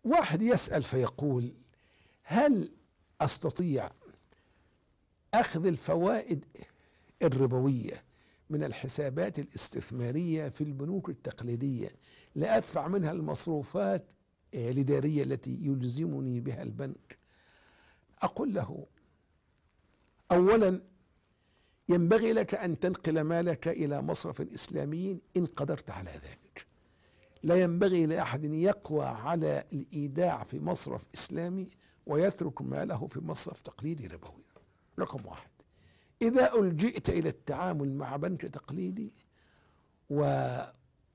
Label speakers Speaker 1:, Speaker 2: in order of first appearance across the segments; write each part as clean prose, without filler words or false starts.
Speaker 1: واحد يسأل فيقول: هل أستطيع أخذ الفوائد الربوية من الحسابات الاستثمارية في البنوك التقليدية لأدفع منها المصروفات الإدارية التي يلزمني بها البنك؟ أقول له: أولا، ينبغي لك أن تنقل مالك إلى مصرف إسلامي إن قدرت على ذلك. لا ينبغي لأحد يقوى على الإيداع في مصرف إسلامي ويترك ماله في مصرف تقليدي ربوي. رقم واحد. إذا ألجئت إلى التعامل مع بنك تقليدي وأخرج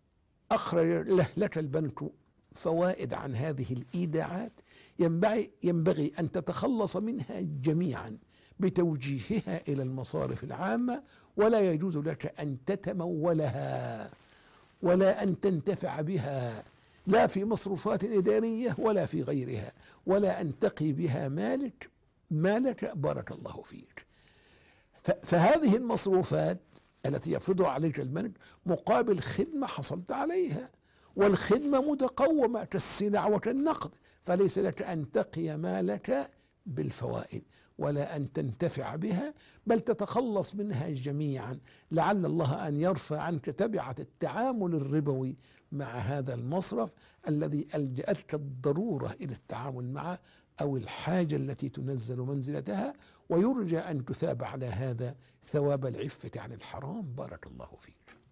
Speaker 1: لك البنك فوائد عن هذه الإيداعات، ينبغي أن تتخلص منها جميعا بتوجيهها إلى المصارف العامة، ولا يجوز لك أن تتمولها ولا أن تنتفع بها، لا في مصروفات إدارية ولا في غيرها، ولا أن تقي بها مالك بارك الله فيك. فهذه المصروفات التي يفرضها عليك البنك مقابل خدمة حصلت عليها، والخدمة متقومة كالسلع وكالنقد، فليس لك أن تقي مالك بالفوائد ولا أن تنتفع بها، بل تتخلص منها جميعا، لعل الله أن يرفع عنك تبعة التعامل الربوي مع هذا المصرف الذي ألجأتك الضرورة إلى التعامل معه أو الحاجة التي تنزل منزلتها، ويرجى أن تثاب على هذا ثواب العفة عن الحرام. بارك الله فيك.